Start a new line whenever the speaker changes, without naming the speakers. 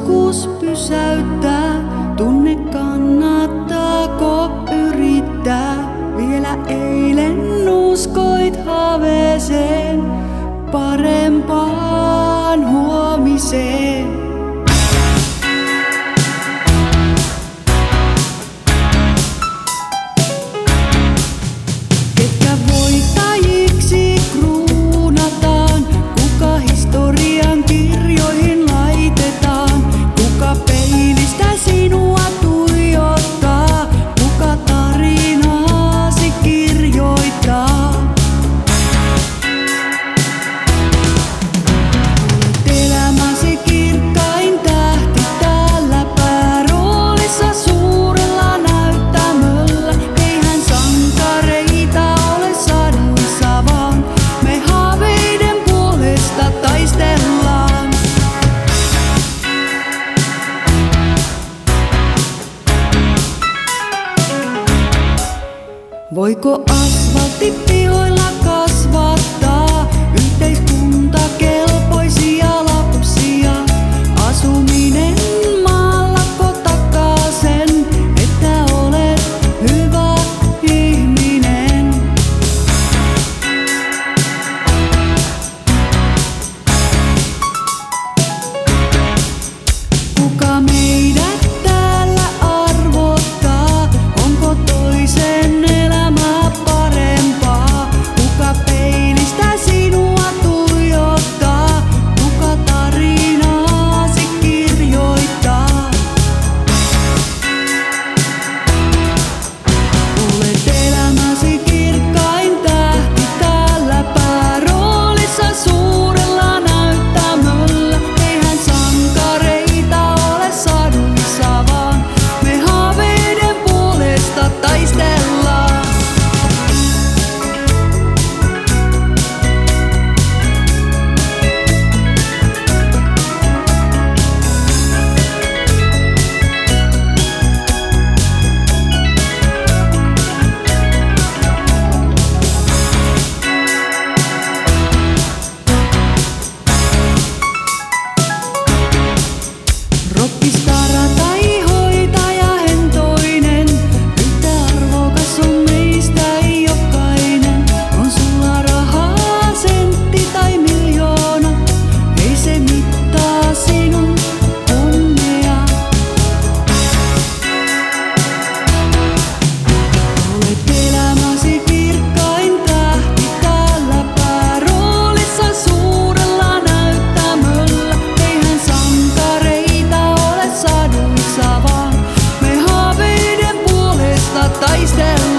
joskus pysäyttää. Tunne kannattaako yrittää. Vielä eilen uskoit haaveeseen, parempaan huomiseen. Ketkä voittajiksi kruunataan, kuka historian kirjoihin laitetaan, kuka peilistä sinua tuijottaa, kuka tarinaasi kirjoittaa. Olet elämäsi kirkkain tähti täällä pääroolissa suurella näyttämöllä. Eihän sankareita ole saduissa, vaan me haaveiden puolesta taistellaan. Voiko asfalttipihoilla kasvattaa yhteiskuntakelpoisia lapsia? Asuminen maallako takaa sen, että olet hyvä ihminen? Kuka meidät täällä arvottaa? Onko toisen elämä parempaa? Kuka peilistä sinua tuijottaa? Kuka tarinaasi kirjoittaa? Olet elämäsi kirkkain tähti täällä pääroolissa suurella näyttämöllä. Eihän sankareita ole saduissa, vaan me haaveiden puolesta taistellaan. Rockistara tai hoitaja hentoinen, yhtä arvokas on meistä jokainen. On sulla rahaa, sentti tai miljoona, ei se mittaa sinun onnea. Olet elämäsi kirkkain tähti täällä pääroolissa suurella näyttämöllä. Eihän sankareita ole saduissa, vaan me haaveiden puolesta taistellaan.